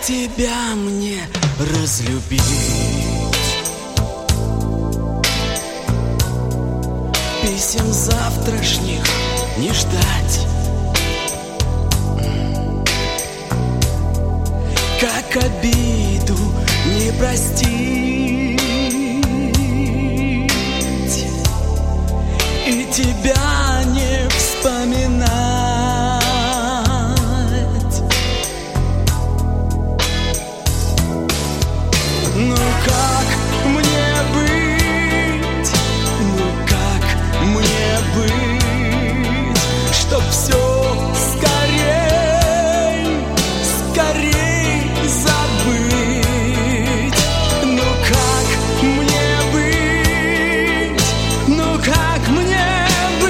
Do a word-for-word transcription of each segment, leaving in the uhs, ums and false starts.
тебя мне разлюбить? Писем завтрашних не ждать. Как обиду не простить и тебя не вспоминать. Ну как мне быть? Ну как мне быть? Чтоб все скорей, скорей забыть. Ну как мне быть? Ну как мне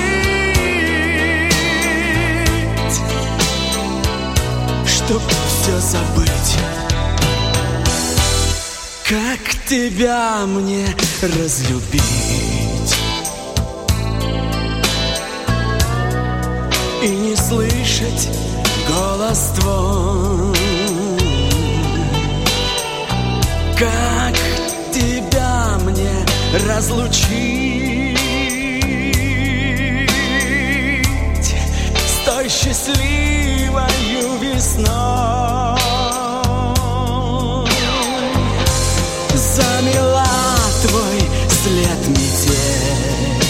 быть? Чтоб все забыть. Как тебя мне разлюбить? И не слышать голос твой. Как тебя мне разлучить с той счастливою весной? Замела твой след метель,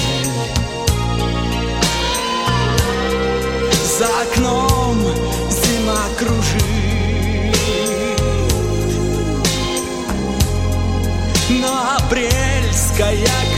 за окном зима кружит, но апрельская